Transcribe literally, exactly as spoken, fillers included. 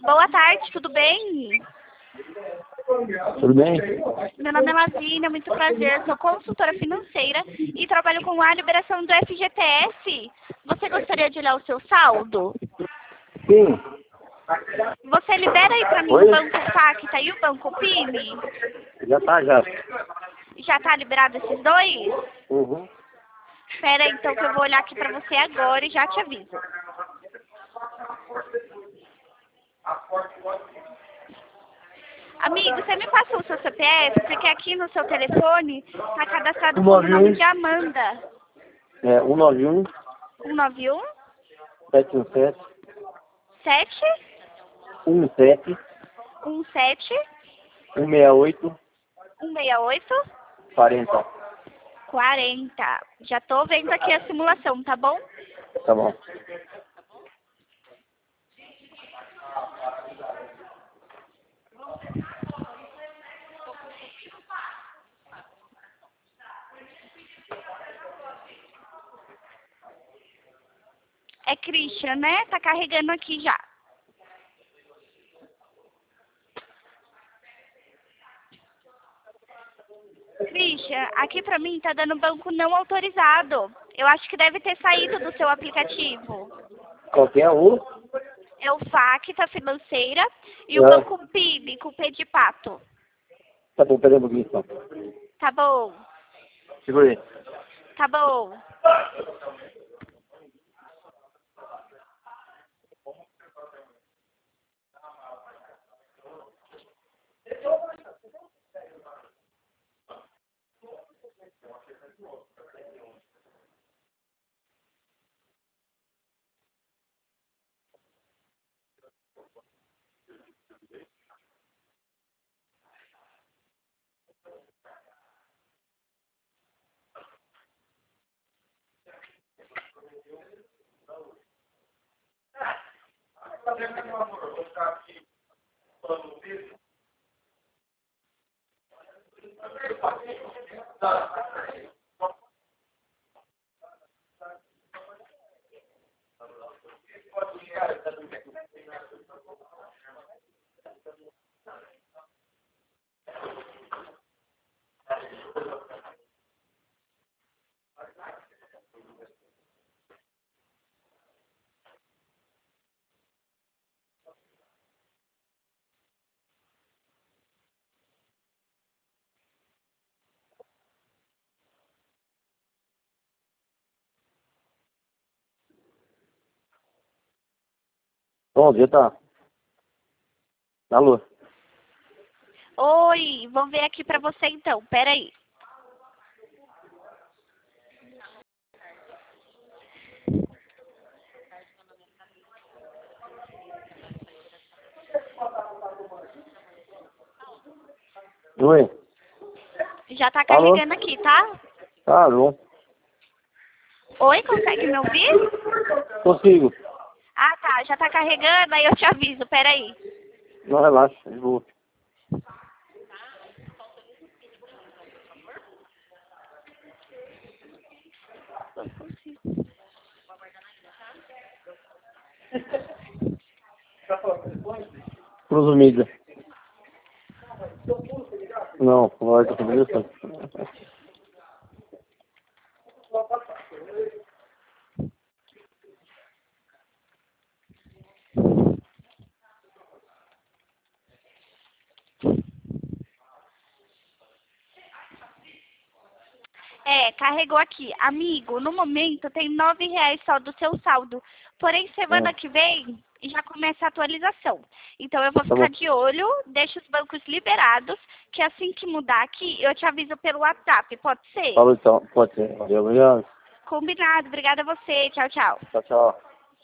Boa tarde, tudo bem? Tudo bem? Meu nome é Lavínia, muito prazer. Sou consultora financeira e trabalho com a liberação do F G T S. Você gostaria de olhar o seu saldo? Sim. Você libera aí para mim Oi? o Banco Pacta e o Banco Pini? Já tá, já. Já tá liberado esses dois? Uhum. Espera aí, então, que eu vou olhar aqui para você agora e já te aviso. Amigo, você me passou o seu C P F? Porque aqui no seu telefone está cadastrado como nome de Amanda. É, um nove um, um nove um, sete um sete, sete, um sete, um sete, um seis oito, um seis oito, quarenta. quarenta. Já tô vendo aqui a simulação, tá bom? Tá bom. É Christian, né? Tá carregando aqui já. Christian, aqui pra mim tá dando banco não autorizado. Eu acho que deve ter saído do seu aplicativo. Qualquer um? É o Facta Financeira e o Ah. Banco Pini, com P de pato. Tá bom, peraí um pouquinho só. Tá bom, Segura aí. tá bom. Bom dia, tá. Alô? Oi, vou ver aqui pra você então. Pera aí. Oi? Já tá Alô? carregando aqui, tá? Tá bom. Oi, consegue me ouvir? Consigo. Ah, tá. Já tá carregando, aí eu te aviso. Pera aí. Não, relaxa, de boa. Cruz Mídia. Não, lógico, tudo isso. É, carregou aqui. Amigo, no momento tem nove reais só do seu saldo. Porém, semana É. que vem já começa a atualização. Então eu vou Tá ficar bom. de olho, deixo os bancos liberados, que assim que mudar aqui, eu te aviso pelo WhatsApp. Pode ser? Falou então, pode ser. Valeu, obrigado. Combinado. Obrigada a você. Tchau, tchau. Tchau, tchau.